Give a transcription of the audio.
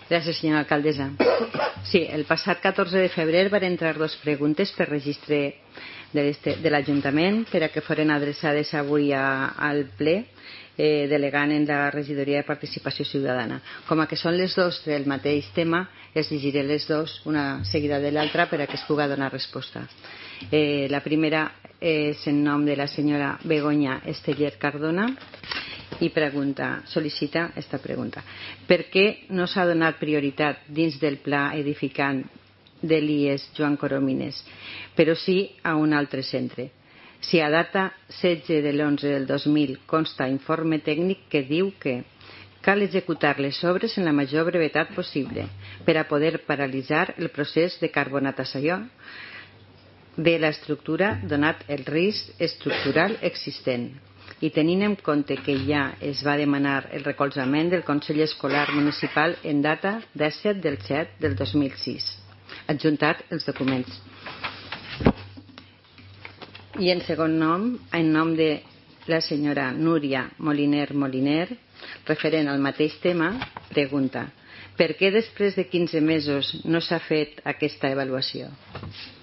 Gràcies, senyora alcaldessa. Sí, el passat 14 de febrer van entrar 2 preguntes per registre de l'Ajuntament per a que foren adreçades avui al ple, delegant en la regidoria de participació ciutadana. Com que són les 2 del mateix tema, es llegiré les 2 una seguida de l'altra per a que es pugui donar resposta. La primera és en nom de la senyora Begoña Esteller Cardona i sol·licita esta pregunta: per què no s'ha donat prioritat dins del pla edificant de l'IES Joan Coromines, però sí a un altre centre? Si a data 16 de l'11 del 2000 consta informe tècnic que diu que cal executar les obres en la major brevetat possible per a poder paralitzar el procés de carbonatació de l'estructura donat el risc estructural existent, i tenint en compte que ja es va demanar el recolzament del Consell Escolar Municipal en data 17 del 7 del 2006, adjuntat els documents. I en segon nom, en nom de la senyora Núria Moliner, referent al mateix tema, pregunta: per què després de 15 mesos no s'ha fet aquesta avaluació?